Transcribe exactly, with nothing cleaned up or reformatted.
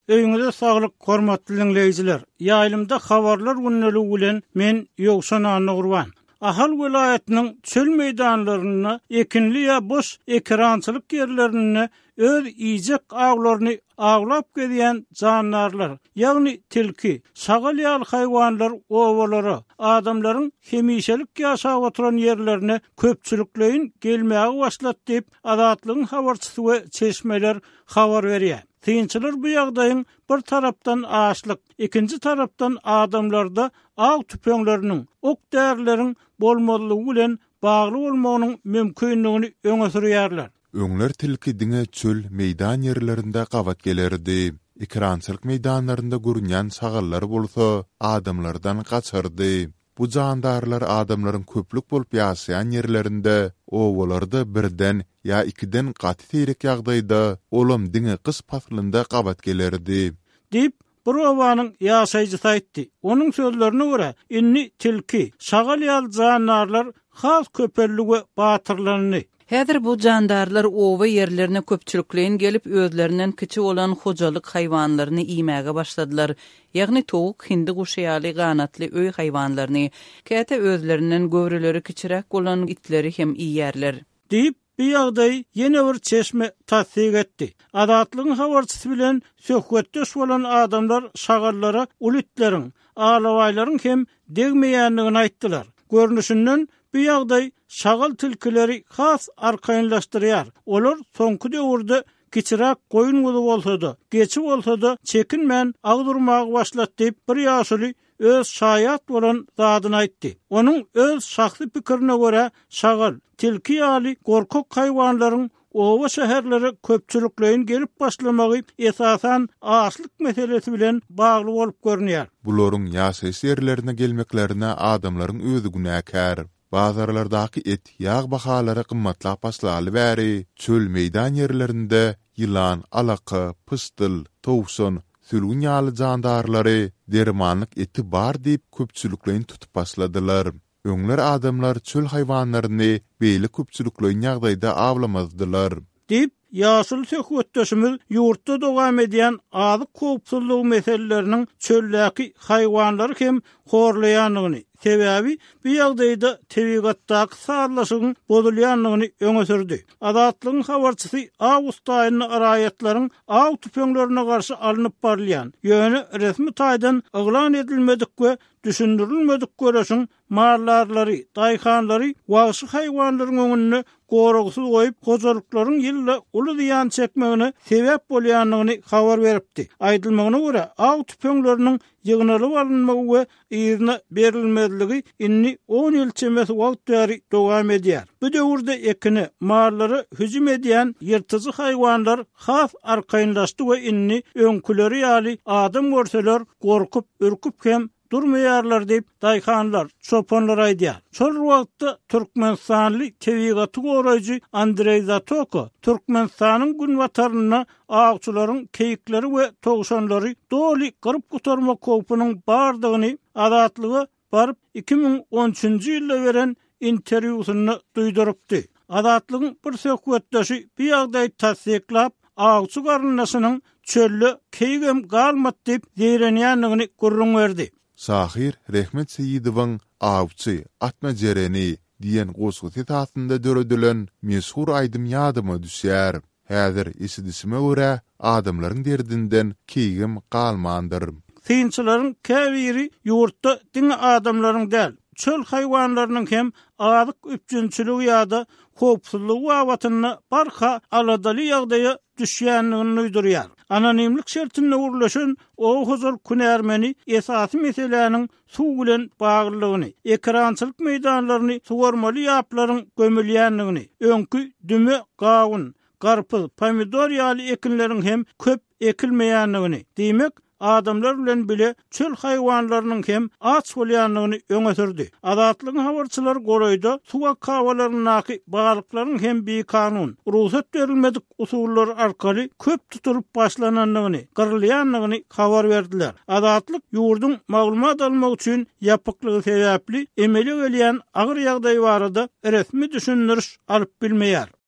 Öýüňize saglyk, hormatly dinleýijiler. Ýaýlymda habarlar günneligi bilen men Ýogşan Anna Gurban. Ahal vilayetiniň çöl meýdanlaryna, ekinli ýa boş ekrançylyk ýerlerine öz ýyjak aglaryny aglap gelýän jandarlar, ýagny tilki, sagal ýaly haýwanlar owalara, adamlaryň hemişelik ýaşap oturan ýerlerine köpçülikleýin gelmäge başlap diýip adatlygyň habarçysy we çeşmeler habar berýär. Tynçylar bu ýagdaýyň bir tarapdan açlyk, ikinji tarapdan adamlarda ag tüpeňleriniň, ok därleriň bolmalylygy bilen bagly bolmagynyň mümkinligini öňe sürýärler. Öňler tilki diňe çöl meýdan ýerlerinde gawat gelerdi. Ekrançylyk meýdanlarynda görünýän sagallar bolsa, adamlardan gaçardy. Bu jandarlar adamlaryň köplük bolup ýaşaýan ýerlerinde, owalarda birden ýa ikiden gaty teýrek ýagdaýda olam diňe kys paslynda gawat gelerdi. Dip bir owanyň ýaşaýjysy aýtdy. Onuň sözlerine görä, inni tilki, sagal ýaly jandarlar has köpellik we batyrlaryny Häzir bu jandarlar owa ýerlerine köpçülikleýin gelip özlerinden kiçi olan hojalyk haýwanlaryny iýmäge başladylar. Ýagny towuk, hindi guşy ýaly ganatly öý haýwanlaryny, käte özlerinden göwreleri kiçirek bolan itleri hem iýerler. Diýip bu ýagdaý ýene bir çeşme tasdik etdi. Adatlygyň habarçysy bilen söhbetdeş bolan adamlar sagallara ulitleriň, alawaýlaryň hem degmeýänligini aýtdylar. Görnüşinden bu ýagdaý sagal tilkileri has arkaýynlaşdyrýar. Olar soňky döwürde kiçirek goýun guly bolsa-da, geçi bolsa-da çekinmän agdurmagy başlat diýip bir ýaşuly öz şaýat bolan zadyny aýtdy. Onuň öz şahsy pikirine görä sagal, tilki ýaly gorkak haýwanlaryň owa şäherlere köpçülikleýin gelip başlamagy esasan açlyk meselesi bilen bagly bolup görünýär. Bularyň ýaşaýy ýerlerine gelmeklerine adamlaryň özü günäkär. Bazarlardaky et, ýag bahalary gymmatlap başlaly bäri, çöl meýdan ýerlerinde ýylan, alaky, pystyl, towsun, sülgün ýaly jandarlary dermanlyk eti bar diýip köpçülikleýin tutup başladylar. Öňler adamlar çöl haýwanlaryny beýle köpçülikleýin ýagdaýda awlamazdylar. Dip ýaşyl söhbetdeşimiz ýurtda dowam edýän azyk köpçüligi meseleleriniň çölläki haýwanlary hem horlaýanlygyny, sebäbi bu ýagdaýda tebigatdaky sağlaşygyň bozulýanlygyny öňe sürdi. Adatlygyň habarçysy awgust aýynyň araýatlaryň aw tüpeňlerine garşy alınıp barylýan, ýöne resmi taýdan eglan edilmedik we düşündirilmedik göreşiň marlarlary, daýhanlary wagşy haýwanlaryň öňüne goragsy goýup hojalyklaryň ýylla uly diýan çekmegine sebäp bolýanlygyny habar beripdi. Aýdylmagyna görä, aw tüpeňleriniň ýygnalyp alınmagy we ýerine berilmezligi inni on ýyl çemesi wagt bäri dowam edýär. Bu döwürde ekini, marlary hüjüm edýän ýyrtyjy haýwanlar has arkaýynlaşdy we inni öňküleri ýaly adam görseler gorkup, ürküp hem durmaýarlar diýip daýhanlar, çopanlar aýdýar. Şol wagtda Türkmenistanly tebigaty goraýjy Andrey Zatoko Türkmenistanyň gün wataryna agçylaryň keýikleri we togşanlary doly gyryp gutarma köpüniň bardygyny adatlyga baryp iki ming on üçinji ýylda beren interwýusyny duýdurupdy. Adatlygyň bir söhbetdeşi bu ýagdaýy tasdiklap agçy garnasynyň çölle keýigem galmat diýip ýerenýänligini gurrun berdi. Sahir Rehmet Seyidowyň awçy atma jereni diýen gosguty tatynda döredilen meşhur aýdym ýadyma düşýär. Häzir isidisime görä adamlaryň derdinden keýigem galmandyr. Tynçylaryň käbiri ýurtda diňe adamlaryň däl, çöl haýwanlarynyň hem azyk üçünçüligi ýa-da köpçüligi watyna barha aladaly ýagdaýa düşýänligini uýdurýar. Anonimlik şertine urlaşan o huzur kunärmeni esasy meseleleriň suw bilen baglylygyny, ekrançylyk meýdanlaryny suwarmaly ýaplaryň gömülýänligini, öňkü düme, gawun, garpyz, pomidor ýaly ekinleriň hem köp ekilmeýänligini, diýmek adamlar bilen bile çöl haýwanlarynyň hem aç bolýanlygyny öňe sürdi. Adatlygyň habarçylary goraýda suwa kawalarynaky balyklaryň hem bir kanun, ruhsat berilmedik usullar arkaly köp tutulyp başlananlygyny, gyrylýanlygyny habar berdiler. Adatlyk ýurdun maglumat almak üçin ýapyklygy sebäpli emeli gelýän agyr ýagdaý barada resmi düşündiriş alyp bilmeýär.